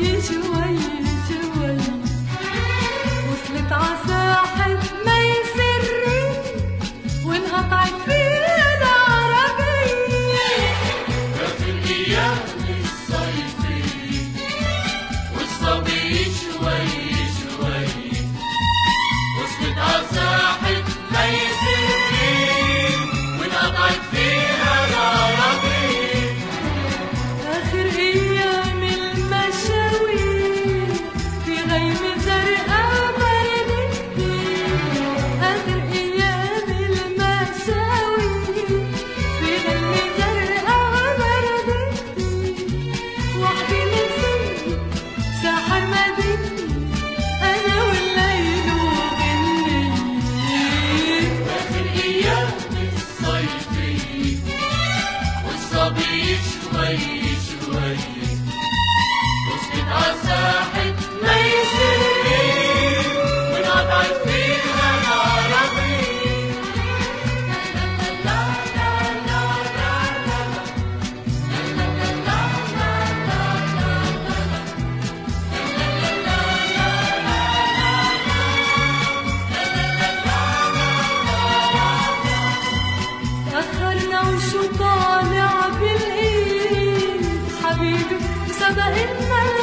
شوي شوي شوي وصلت عساحة مي سري وانقطعت فيها العربية. آخر أيام الصيفية والصبي شوي شوي وصلت عساحة مي سري وانقطعت فيها العربية. آخر أيام المشاوير في غيم زرقاء بردتي. آخر أيام المشاوير في غيم زرقاء بردتي. وحدي نسيت ساحر مدينتي أنا والليل وغنيت. آخر أيام الصيفية والصبي شوي شوي وصلت عساحة مي سري وانقطعت فيها العربية. تأخرنا وشو طالع بالإيد حبيبي سبقتنا